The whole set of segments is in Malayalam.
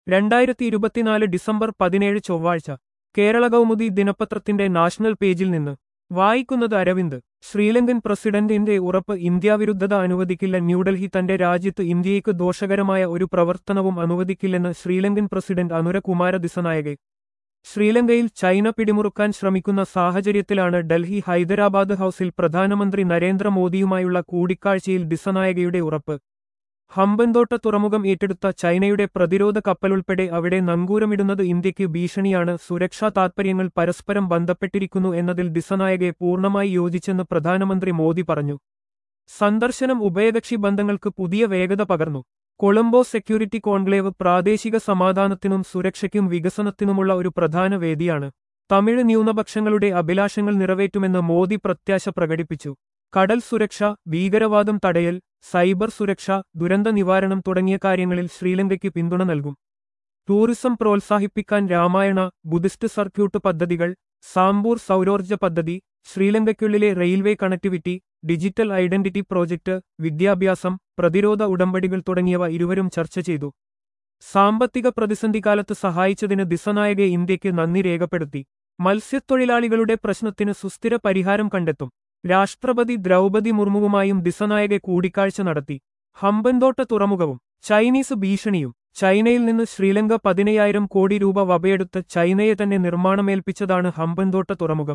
2024 ഡിസംബർ 17 ചൊവ്വാഴ്ച കേരള കൗമുദി ദിനപത്രത്തിന്റെ നാഷണൽ പേജിൽ നിന്ന് വായിക്കുന്നത് അരവിന്ദ്. ശ്രീലങ്കൻ പ്രസിഡന്റിന്റെ ഉറപ്പ് ഇന്ത്യാവിരുദ്ധത അനുവദിക്കില്ല. ന്യൂഡൽഹി. തന്റെ രാജ്യത്ത് ഇന്ത്യയ്ക്ക് ദോഷകരമായ ഒരു പ്രവർത്തനവും അനുവദിക്കില്ലെന്ന് ശ്രീലങ്കൻ പ്രസിഡന്റ് അനുര കുമാര ദിസനായകെ. ശ്രീലങ്കയിൽ ചൈന പിടിമുറുക്കാൻ ശ്രമിക്കുന്ന സാഹചര്യത്തിലാണ് ഡൽഹി ഹൈദരാബാദ് ഹൌസിൽ പ്രധാനമന്ത്രി നരേന്ദ്രമോദിയുമായുള്ള കൂടിക്കാഴ്ചയിൽ ദിസനായകയുടെ ഉറപ്പ്. ഹമ്പൻതോട്ട തുറമുഖം ഏറ്റെടുത്ത ചൈനയുടെ പ്രതിരോധ കപ്പലുൾപ്പെടെ അവിടെ നങ്കൂരമിടുന്നത് ഇന്ത്യയ്ക്ക് ഭീഷണിയാണ്. സുരക്ഷാ താത്പര്യങ്ങൾ പരസ്പരം ബന്ധപ്പെട്ടിരിക്കുന്നു എന്നതിൽ ദിസനായകെ പൂർണ്ണമായി യോജിച്ചെന്ന് പ്രധാനമന്ത്രി മോദി പറഞ്ഞു. സന്ദർശനം ഉഭയകക്ഷി ബന്ധങ്ങൾക്ക് പുതിയ വേഗത പകർന്നു. കൊളംബോ സെക്യൂരിറ്റി കോൺക്ലേവ് പ്രാദേശിക സമാധാനത്തിനും സുരക്ഷയ്ക്കും വികസനത്തിനുമുള്ള ഒരു പ്രധാന വേദിയാണ്. തമിഴ് ന്യൂനപക്ഷങ്ങളുടെ അഭിലാഷങ്ങൾ നിറവേറ്റുമെന്ന് മോദി പ്രത്യാശ പ്രകടിപ്പിച്ചു. കടൽ സുരക്ഷ, ഭീകരവാദം തടയൽ, സൈബർ സുരക്ഷ, ദുരന്ത നിവാരണം തുടങ്ങിയ കാര്യങ്ങളിൽ ശ്രീലങ്കയ്ക്ക് പിന്തുണ നൽകും. ടൂറിസം പ്രോത്സാഹിപ്പിക്കാൻ രാമായണ, ബുദ്ധിസ്റ്റ് സർക്യൂട്ട് പദ്ധതികൾ, സാംബൂർ സൗരോർജ്ജ പദ്ധതി, ശ്രീലങ്കയ്ക്കുള്ളിലെ railway connectivity, digital identity project, വിദ്യാഭ്യാസം, പ്രതിരോധ ഉടമ്പടികൾ തുടങ്ങിയവ ഇരുവരും ചർച്ച ചെയ്തു. സാമ്പത്തിക പ്രതിസന്ധി കാലത്ത് സഹായിച്ചതിന് ദിസനായകെ ഇന്ത്യയ്ക്ക് നന്ദി രേഖപ്പെടുത്തി. മത്സ്യത്തൊഴിലാളികളുടെ പ്രശ്നത്തിന് സുസ്ഥിര പരിഹാരം കണ്ടെത്തും. രാഷ്ട്രപതി ദ്രൗപദി മുർമുവുമായും ദിസനായകെ കൂടിക്കാഴ്ച നടത്തി. ഹമ്പൻതോട്ട തുറമുഖവും ചൈനീസ് ഭീഷണിയും. ചൈനയിൽ നിന്ന് ശ്രീലങ്ക 15,000 കോടി രൂപ വകയെടുത്ത് ചൈനയെ തന്നെ നിർമ്മാണമേൽപ്പിച്ചതാണ് ഹമ്പൻതോട്ട തുറമുഖം.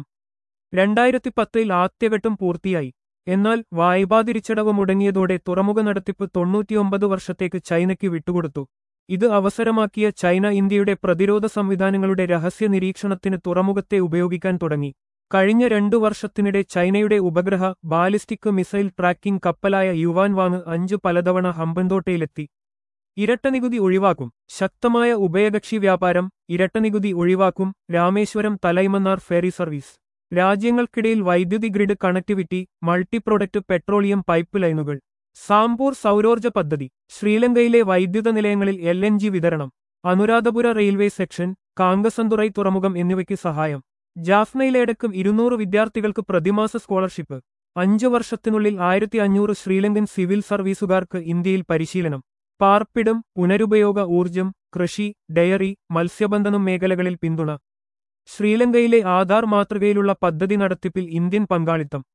2010-ൽ ആദ്യഘട്ടം പൂർത്തിയായി. എന്നാൽ വായ്പാ തിരിച്ചടവ് മുടങ്ങിയതോടെ തുറമുഖ നടത്തിപ്പ് 99 വർഷത്തേക്ക് ചൈനയ്ക്ക് വിട്ടുകൊടുത്തു. ഇത് അവസരമാക്കിയ ചൈന ഇന്ത്യയുടെ പ്രതിരോധ സംവിധാനങ്ങളുടെ രഹസ്യ നിരീക്ഷണത്തിന് തുറമുഖത്തെ ഉപയോഗിക്കാൻ തുടങ്ങി. കഴിഞ്ഞ 2 വർഷത്തിനിടെ ചൈനയുടെ ഉപഗ്രഹ ബാലിസ്റ്റിക് മിസൈൽ ട്രാക്കിംഗ് കപ്പലായ യുവാൻവാങ് 5 പലതവണ ഹമ്പൻതോട്ടയിലെത്തി. ഇരട്ടനികുതി ഒഴിവാക്കും. ശക്തമായ ഉഭയകക്ഷി വ്യാപാരം. ഇരട്ടനികുതി ഒഴിവാക്കും. Rameswaram Talaimannar ferry service. രാജ്യങ്ങൾക്കിടയിൽ വൈദ്യുതി grid connectivity. Multi product petroleum pipe ലൈനുകൾ. സാംബൂർ സൗരോർജ്ജ പദ്ധതി. ശ്രീലങ്കയിലെ വൈദ്യുത നിലയങ്ങളിൽ LNG വിതരണം. അനുരാധപുര റെയിൽവേ സെക്ഷൻ, കാങ്കസന്തുറൈ തുറമുഖം എന്നിവയ്ക്ക് സഹായം. ജാഫ്നയിലടക്കം 200 വിദ്യാർത്ഥികൾക്ക് പ്രതിമാസ സ്കോളർഷിപ്പ്. 5 വർഷത്തിനുള്ളിൽ 1500 ശ്രീലങ്കൻ സിവിൽ സർവീസുകാർക്ക് ഇന്ത്യയിൽ പരിശീലനം. പാർപ്പിടം, പുനരുപയോഗ ഊർജ്ജം, കൃഷി, ഡയറി, മത്സ്യബന്ധനം മേഖലകളിൽ പിന്തുണ. ശ്രീലങ്കയിലെ ആധാർ മാതൃകയിലുള്ള പദ്ധതി നടത്തിപ്പിൽ ഇന്ത്യൻ പങ്കാളിത്തം.